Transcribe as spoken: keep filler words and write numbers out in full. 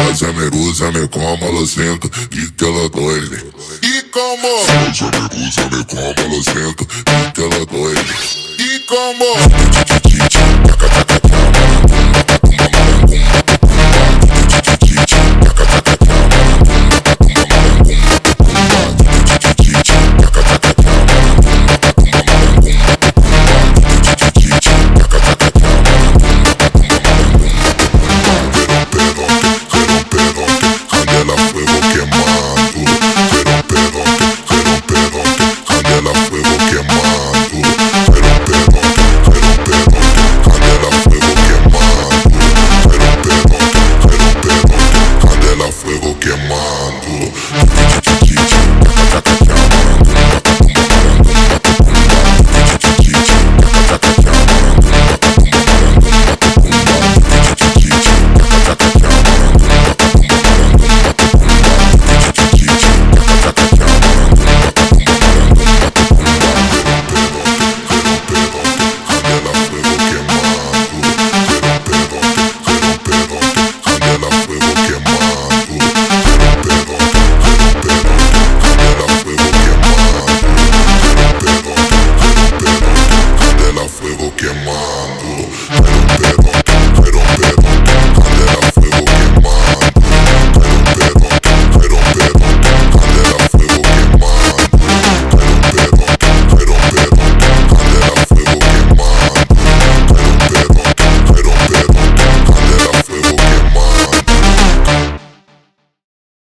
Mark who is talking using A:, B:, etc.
A: Úsame, úsame como lo siento y te lo doy. ¿Y cómo? Úsame, úsame como lo siento y te lo doy. ¿Y cómo?